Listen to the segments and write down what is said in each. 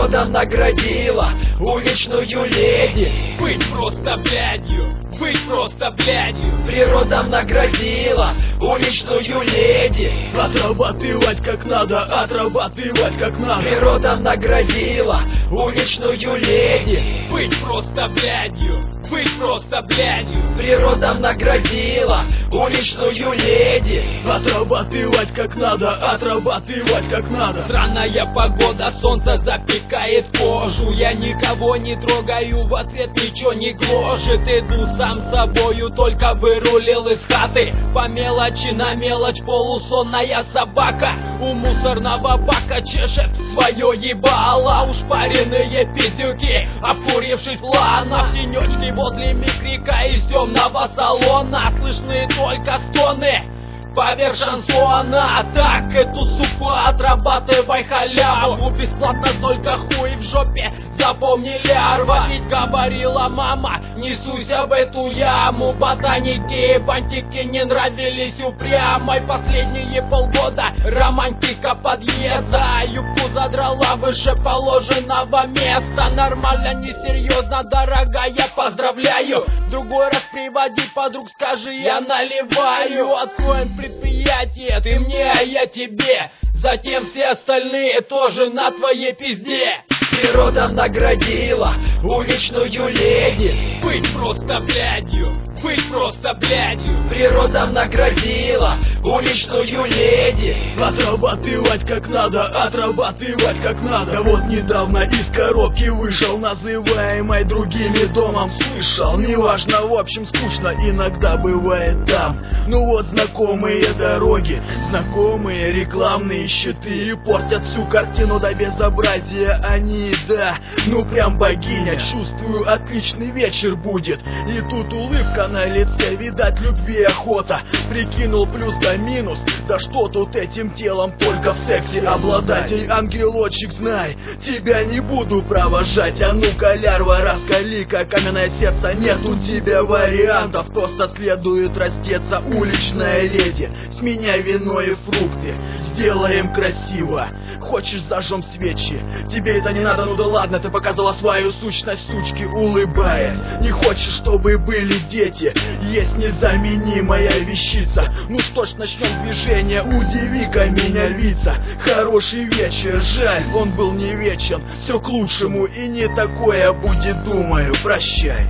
Природа наградила уличную леди быть просто блядью, быть просто блядью. Природа наградила уличную леди Отрабатывать как надо, отрабатывать как надо. Природа наградила уличную леди быть просто блядью, быть просто блядью. Природа наградила уличную леди Отрабатывать как надо, отрабатывать как надо. Странная погода, солнце запекает кожу. Я никого не трогаю, в ответ ничего не гложет. Иду сам собою, только вырулил из хаты. По мелочи на мелочь полусонная собака у мусорного бака чешет свое ебало. Ушпаренные пиздюки, обкурившись лана, в тенечке возле микрика из темного салона слышны только стоны поверх шансона. Так, эту суку отрабатывай халяву, бесплатно только хуй в жопе, запомни, лярва. Ведь говорила мама, не суйся в эту яму. Ботаники, бантики не нравились упрямой. Последние полгода романтика подъезда, юбку задрала выше положенного места. Нормально, несерьезно, дорогая, поздравляю. Другой раз приводи подруг, скажи, я наливаю. Откроем предприятие, ты мне, а я тебе. Затем все остальные тоже на твоей пизде. Природа наградила уличную леди быть просто блядью, быть просто блядью. Природа наградила уличную леди Отрабатывать как надо, отрабатывать как надо. Я вот недавно из коробки вышел, называемой другими домом. Слышал, неважно, в общем скучно иногда бывает там. Ну вот знакомые дороги, знакомые рекламные щиты и портят всю картину до безобразия они, да. Ну прям богиня, чувствую, отличный вечер будет. И тут улыбка на лице, видать любви охота. Прикинул плюс да минус, да что тут этим телом только в сексе обладать. Эй, ангелочек, знай, тебя не буду провожать. А ну-ка, лярва, раскали-ка каменное сердце. Нет у тебя вариантов, просто следует раздеться, уличная леди. С меня вино и фрукты, сделаем красиво. Хочешь, зажжем свечи? Тебе это не надо, ну да ладно, ты показала свою сущность, сучки, улыбаясь. Не хочешь, чтобы были дети? Есть незаменимая вещица. Ну что ж, начнем движение, удиви-ка меня, львица. Хороший вечер, жаль, он был не вечен. Все к лучшему и не такое будет, думаю, прощай.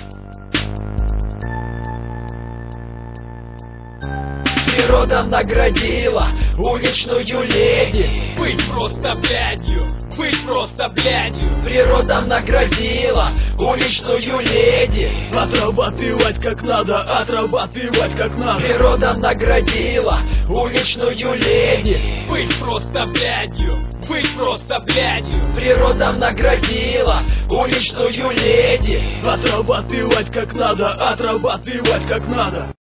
Природа наградила уличную леди быть просто блядью, быть просто блядью. Природа наградила уличную леди Отрабатывать как надо, отрабатывать как надо. Природа наградила уличную леди быть просто блядью, быть просто блядью. Природа наградила уличную леди Отрабатывать как надо, отрабатывать как надо.